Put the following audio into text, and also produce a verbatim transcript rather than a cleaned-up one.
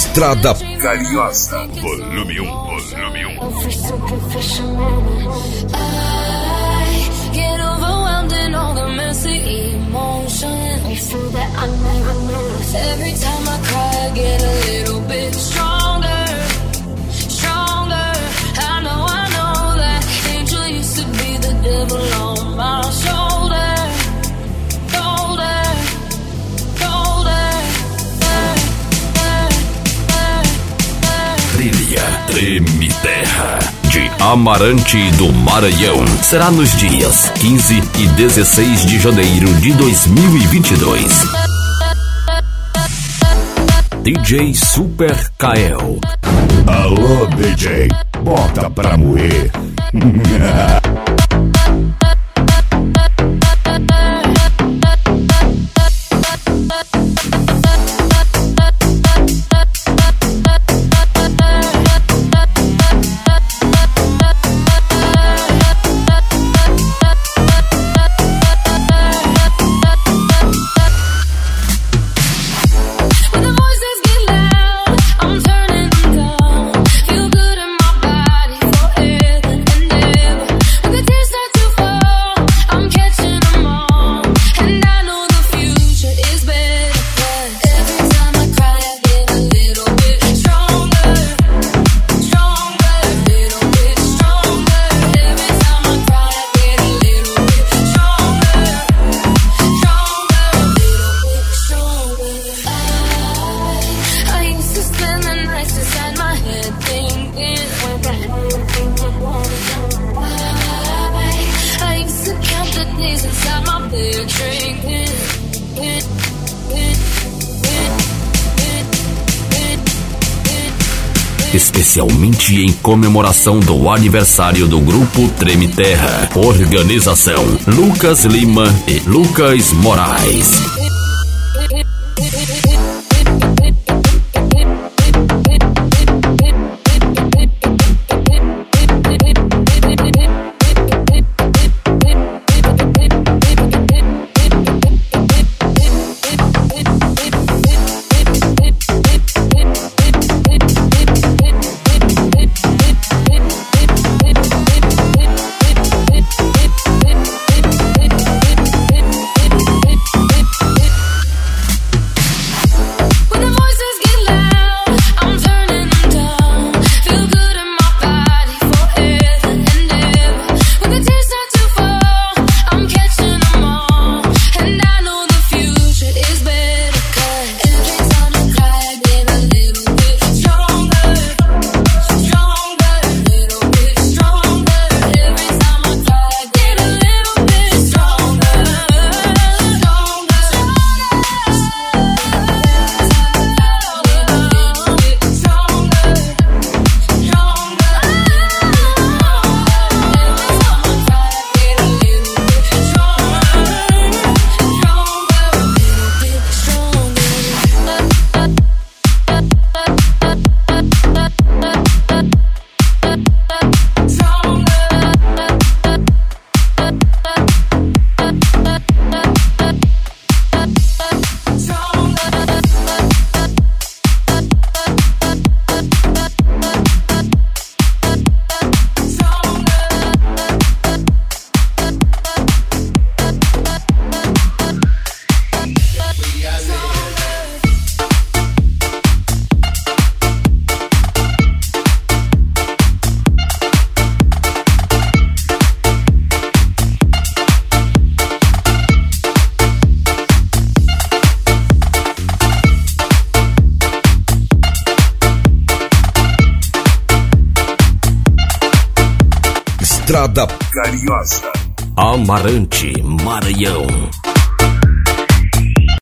Estrada Carinhosa. Volume um, volume um. Get overwhelmed in all the messy emotions. Every time I cry, I get a little bit stronger, stronger. I know, I know that angel used to be the devil on my shoulder, shoulder, shoulder. Trilha Treme Terra de Amarante do Maranhão será nos dias quinze e dezesseis de janeiro de dois mil e vinte e dois. D J Super Kael. Alô, D J, bota pra moer. Especialmente em comemoração do aniversário do Grupo Treme Terra. Organização Lucas Lima e Lucas Moraes. Estrada Carinhosa. Amarante, Maranhão.